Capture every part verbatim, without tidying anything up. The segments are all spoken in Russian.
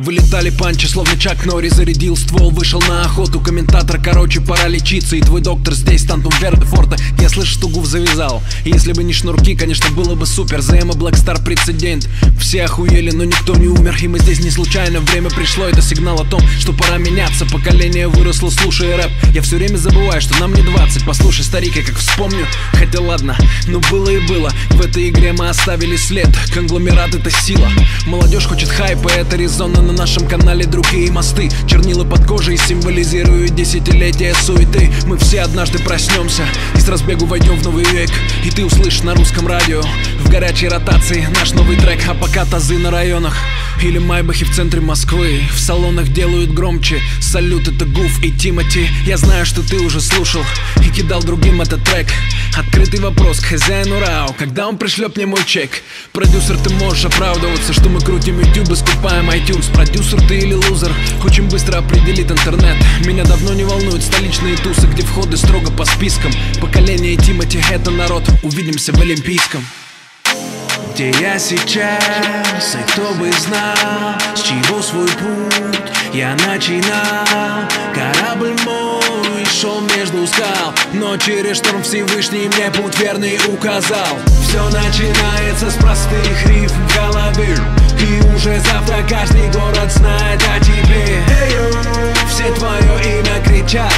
Вылетали панчи, словно Чак Норри. Зарядил ствол, вышел на охоту. Комментатор, короче, пора лечиться. И твой доктор здесь, Тантум Вердефорта. Я слышу, что гуф завязал. И если бы не шнурки, конечно, было бы супер. зе эм и Blackstar прецедент. Все охуели, но никто не умер. И мы здесь не случайно, время пришло. Это сигнал о том, что пора меняться. Поколение выросло, слушая рэп. Я все время забываю, что нам не двадцать. Послушай, старик, я как вспомню. Хотя ладно, но было и было. В этой игре мы оставили след. Конгломерат — это сила. Молодежь хочет хайпа, это резонно. На нашем канале другие мосты. Чернила под кожей символизируют десятилетия суеты. Мы все однажды проснемся и с разбегу войдем в новый век. И ты услышишь на русском радио в горячей ротации наш новый трек. А пока тазы на районах или майбахи в центре Москвы. В салонах делают громче. Салют, это Гуф и Тимати. Я знаю, что ты уже слушал и кидал другим этот трек. Открытый вопрос к хозяину РАО: когда он пришлет мне мой чек? Продюсер, ты можешь оправдываться, что мы крутим YouTube и скупаем iTunes. Продюсер ты или лузер? Очень быстро определит интернет. Меня давно не волнуют столичные тусы, где входы строго по спискам. Поколение Тимати — это народ. Увидимся в Олимпийском. Где я сейчас, и кто бы знал, с чего свой путь я начинал. Корабль мой шел между скал, но через шторм Всевышний мне путь верный указал. Все начинается с простых рифм в голове, и уже завтра каждый город знает о тебе. Все твое имя кричат,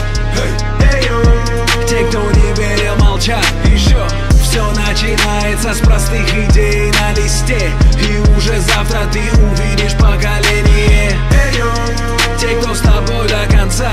те, кто не верил, молчат. Еще все начинается с простых идей на листе, и уже завтра ты увидишь поколение. Те, кто с тобой до конца,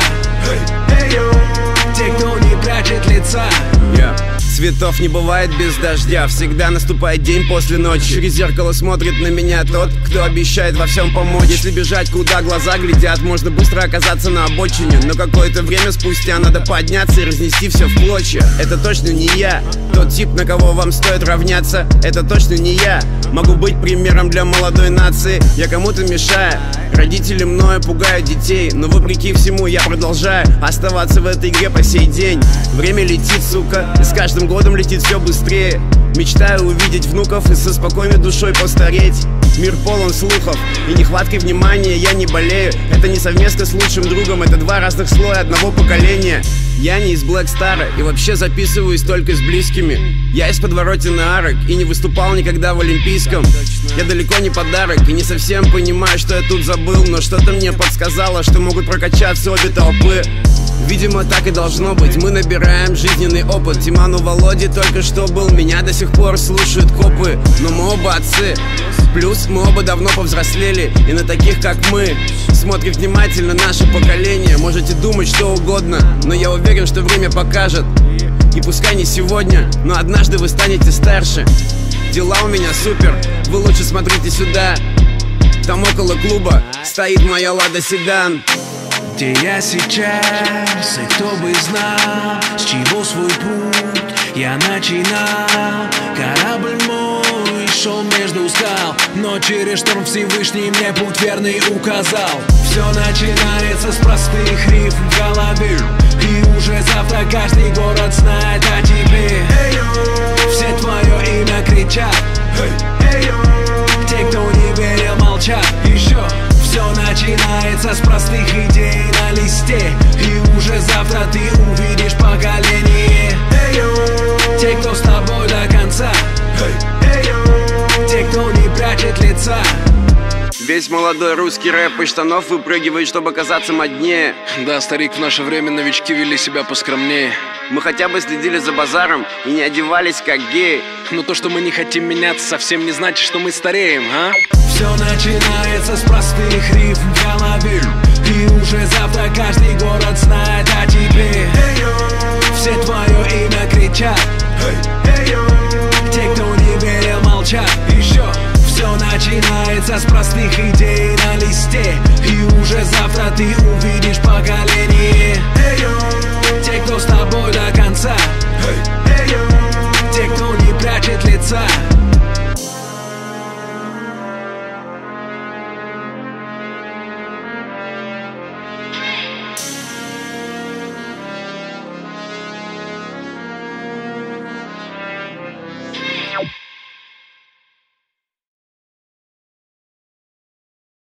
те, кто не прячет лица. Yeah. Цветов не бывает без дождя, всегда наступает день после ночи. Через зеркало смотрит на меня тот, кто обещает во всем помочь. Если бежать, куда глаза глядят, можно быстро оказаться на обочине. Но какое-то время спустя надо подняться и разнести все в клочья. Это точно не я, тот тип, на кого вам стоит равняться. Это точно не я, могу быть примером для молодой нации. Я кому-то мешаю, родители мною пугают детей, но вопреки всему я продолжаю оставаться в этой игре по сей день. Время летит, сука, и с каждым годом летит все быстрее. Мечтаю увидеть внуков и со спокойной душой постареть. Мир полон слухов и нехваткой внимания. Я не болею, это не совместно с лучшим другом. Это два разных слоя одного поколения. Я не из Blackstar и вообще записываюсь только с близкими. Я из подворотен арок и не выступал никогда в Олимпийском. Я далеко не подарок и не совсем понимаю, что я тут забыл. Но что-то мне подсказало, что могут прокачаться обе толпы. Видимо, так и должно быть, мы набираем жизненный опыт. Тиману Володе только что был, меня до сих пор слушают копы. Но мы оба отцы, плюс мы оба давно повзрослели. И на таких, как мы, смотрит внимательно наше поколение. Можете думать что угодно, но я уверен, что время покажет. И пускай не сегодня, но однажды вы станете старше. Дела у меня супер, вы лучше смотрите сюда. Там около клуба стоит моя Лада Седан. Где я сейчас, и кто бы знал, с чего свой путь я начинал. Корабль мой шел между скал, но через шторм Всевышний мне путь верный указал. Все начинается с простых рифм в голове, и уже завтра каждый город знает о тебе. Все твое имя кричат, те, кто не верил, молчат. Еще все начинается с простых идей на листе, и уже завтра ты увидишь поколение. Те, кто с тобой до конца, те, кто не прячет лица. Весь молодой русский рэп из штанов выпрыгивает, чтобы казаться моднее. Да, старик, в наше время новички вели себя поскромнее. Мы хотя бы следили за базаром и не одевались как геи. Но то, что мы не хотим меняться, совсем не значит, что мы стареем, а? Все начинается с простых рифм в голове, и уже завтра каждый город знает о тебе. Все твое имя кричат, те, кто не верил, молчат. Еще все начинается с простых идей на листе, и уже завтра ты увидишь поколение.